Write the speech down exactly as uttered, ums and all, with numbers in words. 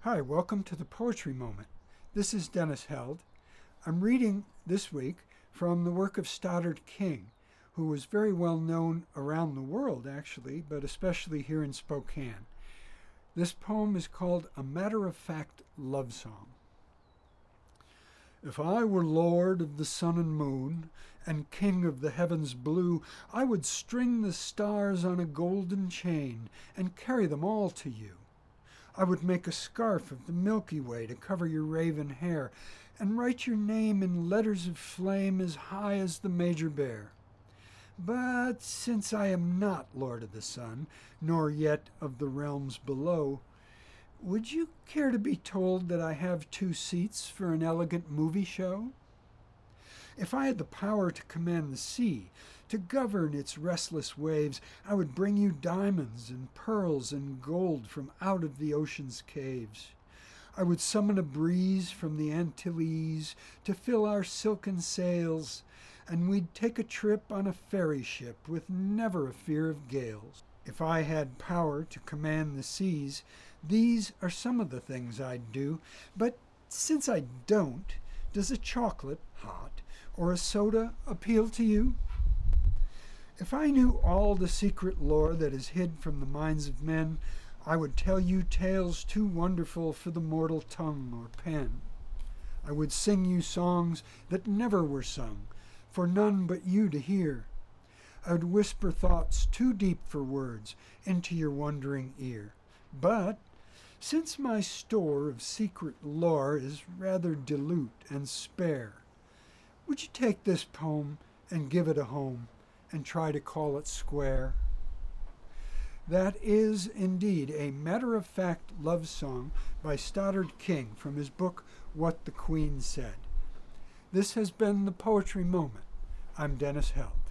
Hi, welcome to the Poetry Moment. This is Dennis Held. I'm reading this week from the work of Stoddard King, who was very well known around the world, actually, but especially here in Spokane. This poem is called A Matter-of-Fact Love Song. If I were lord of the sun and moon, and king of the heavens blue, I would string the stars on a golden chain, and carry them all to you. I would make a scarf of the Milky Way to cover your raven hair, and write your name in letters of flame as high as the Major Bear. But since I am not Lord of the Sun, nor yet of the realms below, would you care to be told that I have two seats for an elegant movie show? If I had the power to command the sea, to govern its restless waves, I would bring you diamonds and pearls and gold from out of the ocean's caves. I would summon a breeze from the Antilles to fill our silken sails, and we'd take a trip on a ferry ship with never a fear of gales. If I had power to command the seas, these are some of the things I'd do, but since I don't, does a chocolate, hot, or a soda appeal to you? If I knew all the secret lore that is hid from the minds of men, I would tell you tales too wonderful for the mortal tongue or pen. I would sing you songs that never were sung, for none but you to hear. I would whisper thoughts too deep for words into your wondering ear. But since my store of secret lore is rather dilute and spare, would you take this poem and give it a home and try to call it square? That is indeed a matter-of-fact love song by Stoddard King from his book, What the Queen Said. This has been the Poetry Moment. I'm Dennis Held.